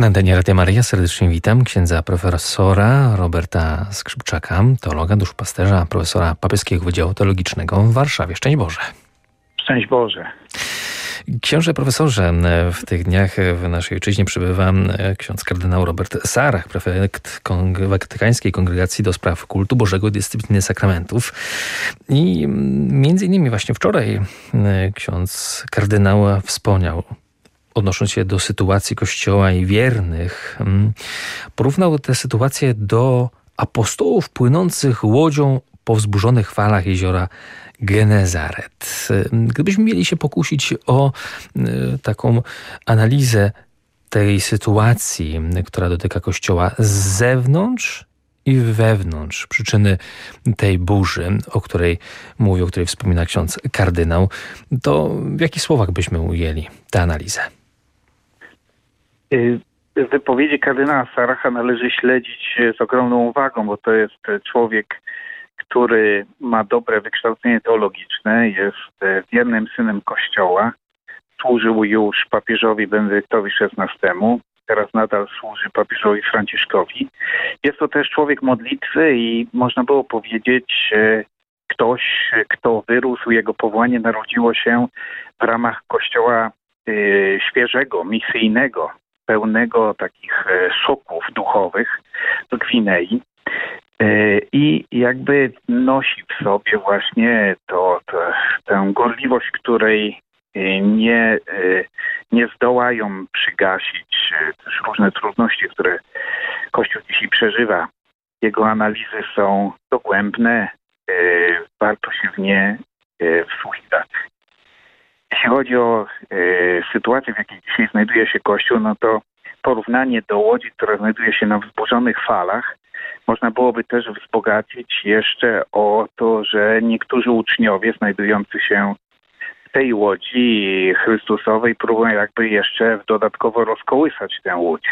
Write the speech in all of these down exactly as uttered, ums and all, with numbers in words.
Na antenie Radia Maryja serdecznie witam księdza profesora Roberta Skrzypczaka, teologa, duszpasterza, profesora Papieskiego Wydziału Teologicznego w Warszawie. Szczęść Boże. Szczęść Boże. Książę profesorze, w tych dniach w naszej ojczyźnie przybywa ksiądz kardynał Robert Sarach, prefekt Watykańskiej Kongregacji do Spraw Kultu Bożego i Dyscypliny Sakramentów. I między innymi właśnie wczoraj ksiądz kardynał wspomniał, odnosząc się do sytuacji Kościoła i wiernych, porównał tę sytuację do apostołów płynących łodzią po wzburzonych falach jeziora Genezaret. Gdybyśmy mieli się pokusić o taką analizę tej sytuacji, która dotyka Kościoła z zewnątrz i wewnątrz, przyczyny tej burzy, o której mówi, o której wspomina ksiądz kardynał, to w jakich słowach byśmy ujęli tę analizę? Wypowiedzi kardynała Saracha należy śledzić z ogromną uwagą, bo to jest człowiek, który ma dobre wykształcenie teologiczne, jest wiernym synem Kościoła, służył już papieżowi Benedyktowi szesnastemu, teraz nadal służy papieżowi Franciszkowi. Jest to też człowiek modlitwy i można było powiedzieć ktoś, kto wyrósł, jego powołanie narodziło się w ramach Kościoła świeżego, misyjnego, pełnego takich soków duchowych w Gwinei. I jakby nosi w sobie właśnie to, to, tę gorliwość, której nie, nie zdołają przygasić też różne trudności, które Kościół dzisiaj przeżywa. Jego analizy są dogłębne, warto się w nie wsłuchiwać. Jeśli chodzi o sytuację, w jakiej dzisiaj znajduje się Kościół, no to porównanie do łodzi, która znajduje się na wzburzonych falach, można byłoby też wzbogacić jeszcze o to, że niektórzy uczniowie znajdujący się w tej łodzi Chrystusowej próbują jakby jeszcze dodatkowo rozkołysać tę łódź.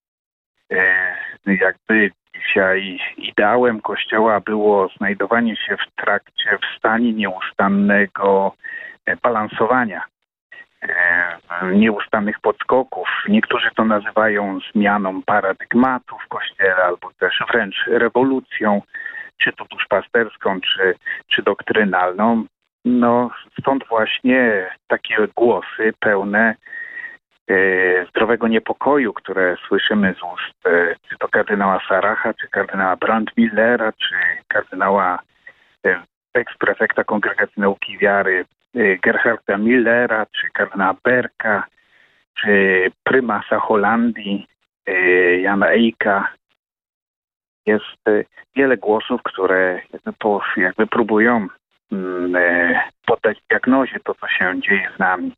Jakby dzisiaj ideałem Kościoła było znajdowanie się w trakcie, w stanie nieustannego balansowania, nieustannych podskoków. Niektórzy to nazywają zmianą paradygmatu w Kościele, albo też wręcz rewolucją, czy to duszpasterską, czy, czy doktrynalną. No stąd właśnie takie głosy pełne e, zdrowego niepokoju, które słyszymy z ust e, czy to kardynała Saracha, czy kardynała Brandmillera, czy kardynała e, eksprefekta Kongregacji Nauki i Wiary Gerharda Millera, czy kardynała Berka, czy prymasa Holandii Jana Eyka. Jest wiele głosów, które jakby, po, jakby próbują poddać diagnozie to, co się dzieje z nami.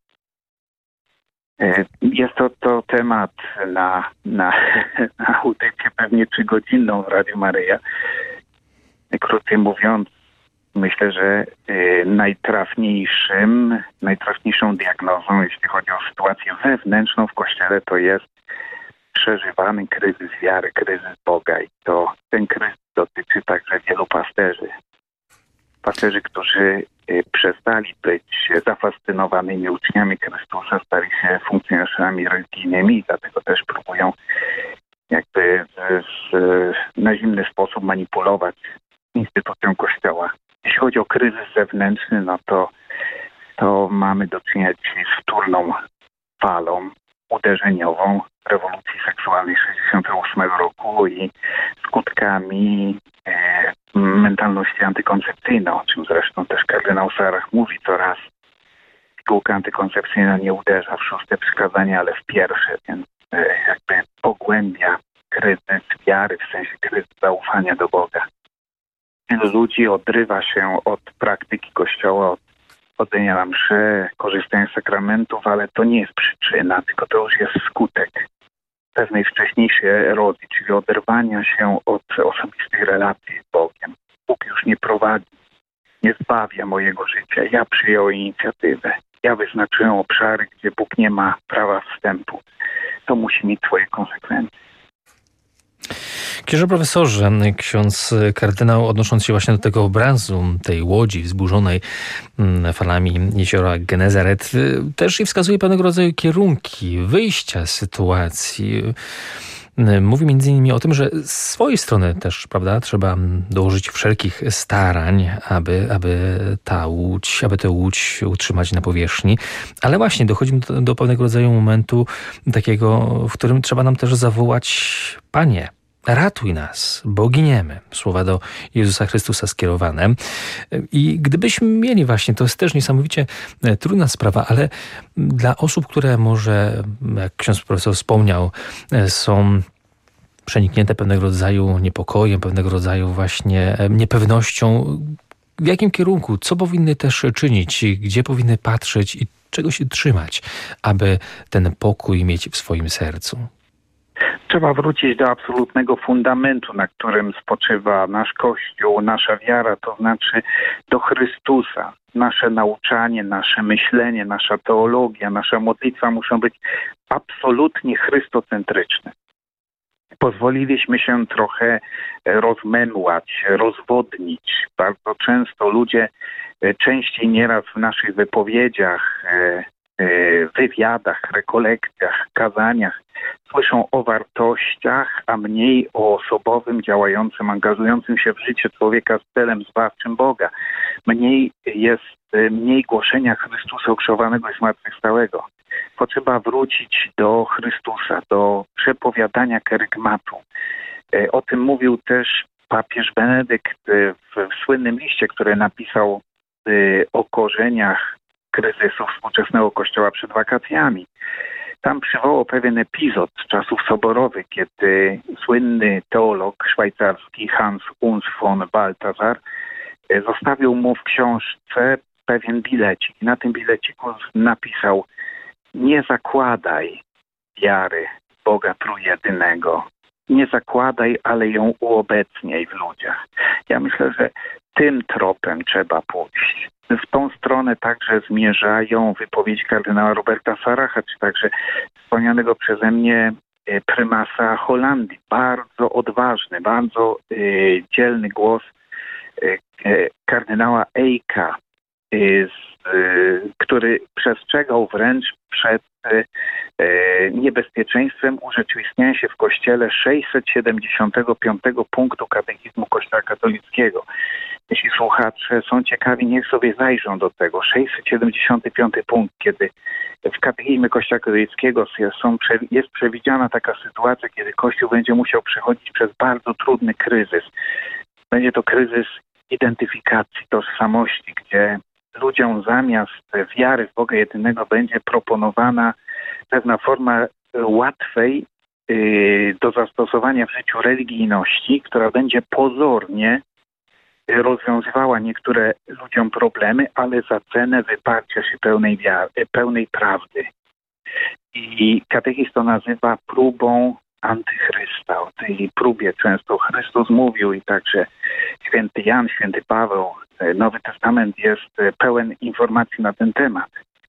Jest to, to temat na, na, na audycję pewnie trzygodzinną w Radiu Maryja. Krócej mówiąc, myślę, że y, najtrafniejszym, najtrafniejszą diagnozą, jeśli chodzi o sytuację wewnętrzną w Kościele, to jest przeżywany kryzys wiary, kryzys Boga. I to ten kryzys dotyczy także wielu pasterzy. Pasterzy, którzy y, przestali być zafascynowanymi uczniami Chrystusa, stali się funkcjonariuszami religijnymi i dlatego też próbują jakby w, w, na zimny sposób manipulować instytucją Kościoła. Jeśli chodzi o kryzys zewnętrzny, no to, to mamy do czynienia dzisiaj z wtórną falą uderzeniową rewolucji seksualnej sześćdziesiątego ósmego roku i skutkami e, mentalności antykoncepcyjnej, o czym zresztą też kardynał Sarach mówi coraz. Pigułka antykoncepcyjna nie uderza w szóste przykazanie, ale w pierwsze, więc e, jakby pogłębia kryzys wiary, w sensie kryzys zaufania do Boga. Wielu ludzi odrywa się od praktyki Kościoła, od chodzenia na mszy, korzystania z sakramentów, ale to nie jest przyczyna, tylko to już jest skutek pewnej wcześniejszej erozji, czyli oderwania się od osobistej relacji z Bogiem. Bóg już nie prowadzi, nie zbawia mojego życia. Ja przyjąłem inicjatywę. Ja wyznaczyłem obszary, gdzie Bóg nie ma prawa wstępu. To musi mieć swoje konsekwencje. Księże profesorze, ksiądz kardynał, odnosząc się właśnie do tego obrazu tej łodzi wzburzonej falami jeziora Genezaret, też i wskazuje pewnego rodzaju kierunki wyjścia z sytuacji. Mówi między innymi o tym, że z swojej strony też, prawda, trzeba dołożyć wszelkich starań, aby, aby ta łódź, aby tę łódź utrzymać na powierzchni. Ale właśnie dochodzi do, do pewnego rodzaju momentu takiego, w którym trzeba nam też zawołać: Panie, ratuj nas, bo giniemy. Słowa do Jezusa Chrystusa skierowane. I gdybyśmy mieli właśnie, to jest też niesamowicie trudna sprawa, ale dla osób, które może, jak ksiądz profesor wspomniał, są przeniknięte pewnego rodzaju niepokojem, pewnego rodzaju właśnie niepewnością, w jakim kierunku, co powinny też czynić, gdzie powinny patrzeć i czego się trzymać, aby ten pokój mieć w swoim sercu. Trzeba wrócić do absolutnego fundamentu, na którym spoczywa nasz Kościół, nasza wiara, to znaczy do Chrystusa. Nasze nauczanie, nasze myślenie, nasza teologia, nasza modlitwa muszą być absolutnie chrystocentryczne. Pozwoliliśmy się trochę rozmemłać, rozwodnić. Bardzo często ludzie, częściej nieraz w naszych wypowiedziach, wywiadach, rekolekcjach, kazaniach słyszą o wartościach, a mniej o osobowym, działającym, angażującym się w życie człowieka z celem zbawczym Boga. Mniej jest, mniej głoszenia Chrystusa ukrzyżowanego i zmartwychwstałego. Potrzeba wrócić do Chrystusa, do przepowiadania kerygmatu. O tym mówił też papież Benedykt w, w słynnym liście, który napisał o korzeniach kryzysu współczesnego Kościoła przed wakacjami. Tam przywołał pewien epizod z czasów soborowych, kiedy słynny teolog szwajcarski Hans Uns von Balthasar zostawił mu w książce pewien bilecik. I na tym bileciku napisał: nie zakładaj wiary Boga Trójjedynego. Nie zakładaj, ale ją uobecniaj w ludziach. Ja myślę, że tym tropem trzeba pójść. W tą stronę także zmierzają wypowiedzi kardynała Roberta Saracha, czy także wspomnianego przeze mnie prymasa Holandii. Bardzo odważny, bardzo y, dzielny głos y, y, kardynała Eijka, y, y, który przestrzegał wręcz przed y, y, niebezpieczeństwem urzeczywistniania się w Kościele sześćset siedemdziesiątego piątego punktu katechizmu Kościoła katolickiego. Jeśli słuchacze są ciekawi, niech sobie zajrzą do tego. sześćset siedemdziesiąty piąty punkt, kiedy w katechizmie Kościoła katolickiego są, jest przewidziana taka sytuacja, kiedy Kościół będzie musiał przechodzić przez bardzo trudny kryzys. Będzie to kryzys identyfikacji, tożsamości, gdzie ludziom zamiast wiary w Boga jedynego będzie proponowana pewna forma łatwej yy, do zastosowania w życiu religijności, która będzie pozornie rozwiązywała niektóre ludziom problemy, ale za cenę wyparcia się pełnej wiary, pełnej prawdy. I katechizm to nazywa próbą antychrysta. O tej próbie często Chrystus mówił i także święty Jan, święty Paweł. Nowy Testament jest pełen informacji na ten temat.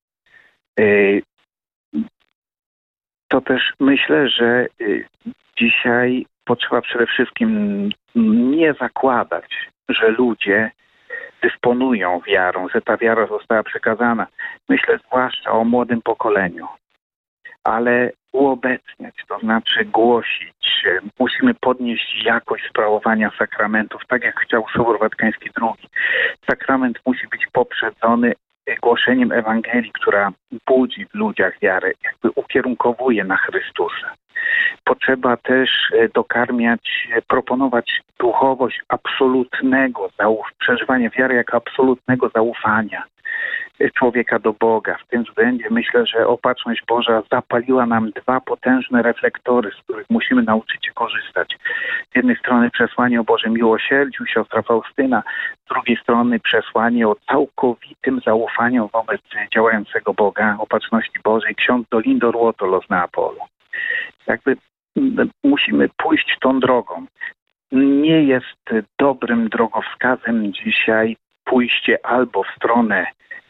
To też myślę, że dzisiaj potrzeba przede wszystkim nie zakładać, że ludzie dysponują wiarą, że ta wiara została przekazana. Myślę zwłaszcza o młodym pokoleniu. Ale uobecniać, to znaczy głosić. Musimy podnieść jakość sprawowania sakramentów, tak jak chciał Sobór Watykański drugi. Sakrament musi być poprzedzony głoszeniem Ewangelii, która budzi w ludziach wiarę, jakby ukierunkowuje na Chrystusa. Potrzeba też dokarmiać, proponować duchowość absolutnego zauf- przeżywania wiary jako absolutnego zaufania człowieka do Boga. W tym względzie myślę, że Opatrzność Boża zapaliła nam dwa potężne reflektory, z których musimy nauczyć się korzystać. Z jednej strony przesłanie o Bożym miłosierdziu, siostra Faustyna, z drugiej strony przesłanie o całkowitym zaufaniu wobec działającego Boga, Opatrzności Bożej, ksiądz Dolindo Ruotolo z Neapolu. Jakby musimy pójść tą drogą. Nie jest dobrym drogowskazem dzisiaj pójście albo w stronę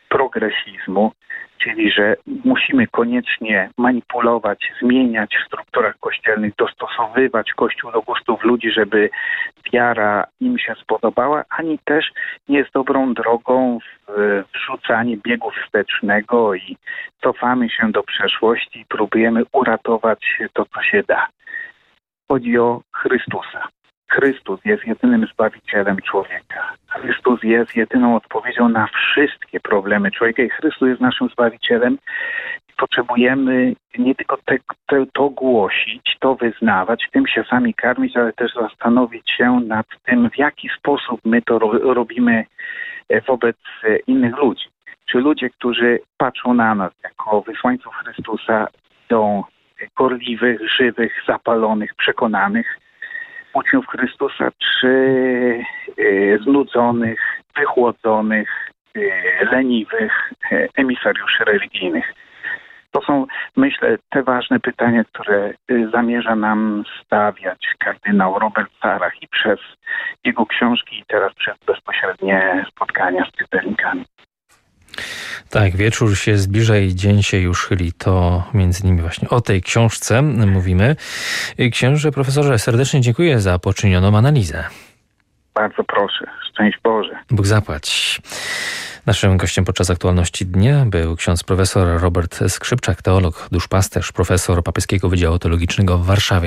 progresizmu, czyli że musimy koniecznie manipulować, zmieniać w strukturach kościelnych, dostosowywać Kościół do gustów ludzi, żeby wiara im się spodobała, ani też nie jest dobrą drogą w wrzucanie biegu wstecznego i cofamy się do przeszłości i próbujemy uratować to, co się da. Chodzi o Chrystusa. Chrystus jest jedynym Zbawicielem człowieka. Chrystus jest jedyną odpowiedzią na wszystkie problemy człowieka i Chrystus jest naszym Zbawicielem. Potrzebujemy nie tylko te, te, to głosić, to wyznawać, tym się sami karmić, ale też zastanowić się nad tym, w jaki sposób my to ro, robimy wobec innych ludzi. Czy ludzie, którzy patrzą na nas jako wysłańców Chrystusa, są gorliwych, żywych, zapalonych, przekonanych uczniów Chrystusa, czy y, znudzonych, wychłodzonych, y, leniwych y, emisariuszy religijnych. To są, myślę, te ważne pytania, które y, zamierza nam stawiać kardynał Robert Sarach i przez jego książki i teraz przez bezpośrednie spotkania z czytelnikami. Tak, wieczór się zbliża i dzień się już chyli. To między innymi właśnie o tej książce mówimy. Księże profesorze, serdecznie dziękuję za poczynioną analizę. Bardzo proszę. Szczęść Boże. Bóg zapłać. Naszym gościem podczas aktualności dnia był ksiądz profesor Robert Skrzypczak, teolog, duszpasterz, profesor Papieskiego Wydziału Teologicznego w Warszawie.